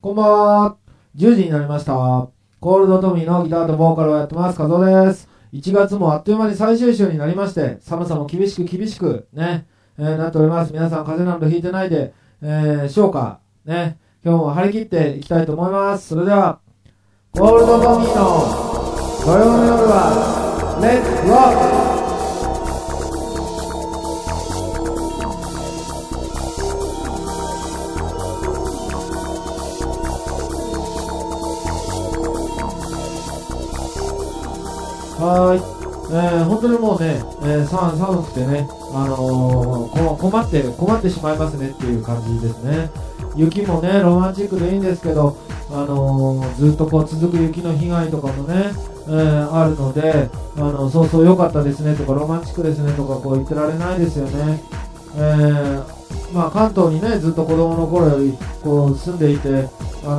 こんばんは。10時になりました。コールドトミーのギターとボーカルをやってます、カゾです。1月もあっという間に最終週になりまして、寒さも厳しくね、なっております。皆さん風邪などひいてないで、しょうか。ね、今日も張り切っていきたいと思います。それでは、コールドトミーの土曜の夜は、レッツロック。はい、本当にもうね、寒くてね、困ってしまいますねっていう感じですね。雪もね、ロマンチックでいいんですけど、ずっとこう続く雪の被害とかもね、あるので、そう良かったですねとか、ロマンチックですねとか、こう言ってられないですよね。関東にね、ずっと子供の頃よりこう住んでいて、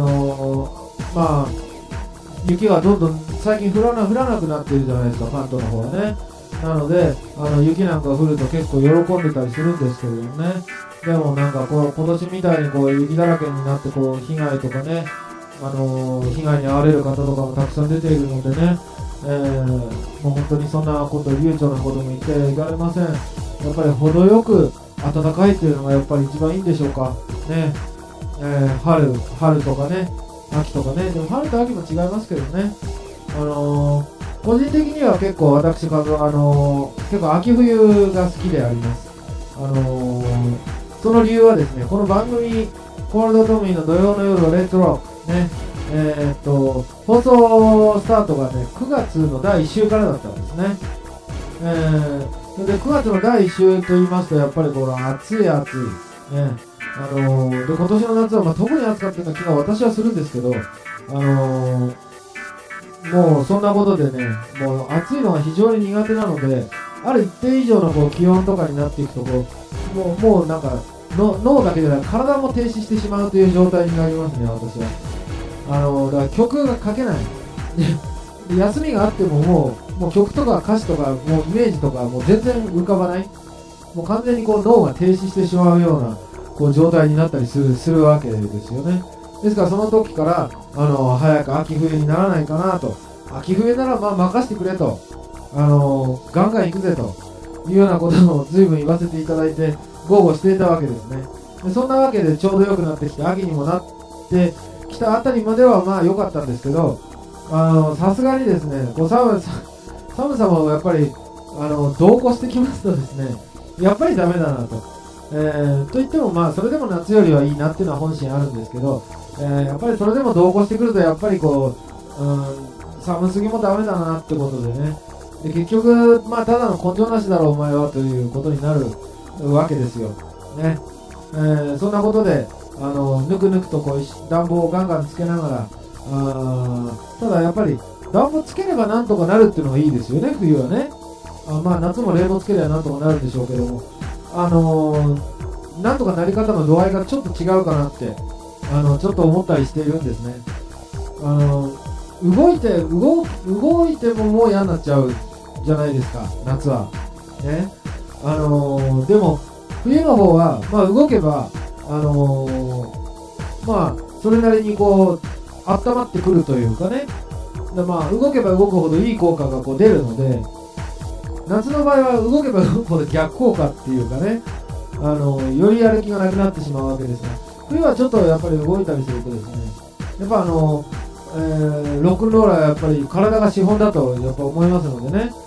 雪がどんどん最近降らなくなっているじゃないですか、関東の方はね。なので雪なんか降ると結構喜んでたりするんですけれどもね。でもなんかこう今年みたいにこう雪だらけになってこう被害とかね、被害に遭われる方とかもたくさん出ているのでね、もう本当にそんなこと流暢なことも言っていられません。やっぱり程よく暖かいっていうのがやっぱり一番いいんでしょうかね。春とかね、秋とかね。でも春と秋も違いますけどね。個人的には結構私結構秋冬が好きであります。その理由はですね、この番組コールドトミーの土曜の夜はレッツロックね、放送スタートがね9月の第1週からだったんですね。それで9月の第1週と言いますとやっぱりこの暑いね。で今年の夏は特に暑かったような気が私はするんですけど、もうそんなことでね、もう暑いのが非常に苦手なので、ある一定以上のこう気温とかになっていくともうなんか脳だけでなく体も停止してしまうという状態になりますね、私は。だから曲が書けないで休みがあってももう曲とか歌詞とかもうイメージとかもう全然浮かばない、もう完全にこう脳が停止してしまうようなこう状態になったりするわけですよね。ですからその時から早く秋冬にならないかなと、秋冬なら任せてくれと、ガンガン行くぜというようなことを随分言わせていただいて豪語していたわけですね。でそんなわけでちょうど良くなってきて秋にもなってきたあたりまでは良かったんですけど、さすがにですねこう寒さもやっぱり同行してきますとですね、やっぱりダメだなと。といってもそれでも夏よりはいいなっていうのは本心あるんですけど、やっぱりそれでも同行してくるとやっぱりこう、寒すぎもダメだなってことでね、で結局ただの根性なしだろお前はということになるわけですよね。そんなことでぬくぬくとこう暖房をガンガンつけながら、ただやっぱり暖房つければなんとかなるっていうのがいいですよね、冬はね。夏も冷房つければなんとかなるんでしょうけども、なんとかなり方の度合いがちょっと違うかなってちょっと思ったりしているんですね。動いてももう嫌になっちゃうじゃないですか、夏はね。でも冬の方は動けばそれなりにこう温まってくるというかね。で動けば動くほどいい効果がこう出るので、夏の場合は動けば動くほど逆効果っていうかね、よりやる気がなくなってしまうわけですが、冬はちょっとやっぱり動いたりするとですね、やっぱロックンローラーはやっぱり体が資本だとやっぱ思いますのでね、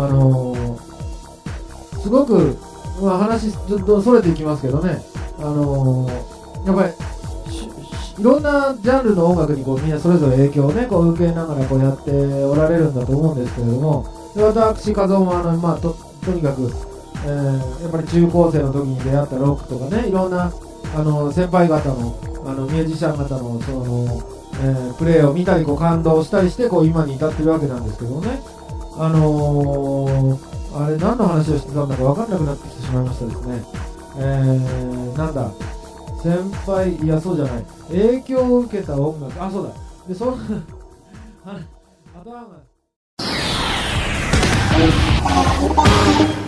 すごく、話ちょっとそれていきますけどね、やっぱりいろんなジャンルの音楽にこうみんなそれぞれ影響をねこう受けながらこうやっておられるんだと思うんですけれども、で私カゾもとにかく、やっぱり中高生の時に出会ったロックとかね、いろんな先輩方のミュージシャン方のその、プレーを見たりこう感動したりしてこう今に至ってるわけなんですけどね、あれ何の話をしてたんだか分かんなくなってきてしまいましたですね。なんだ先輩、いやそうじゃない、影響を受けた音楽、そうだ、でその頭が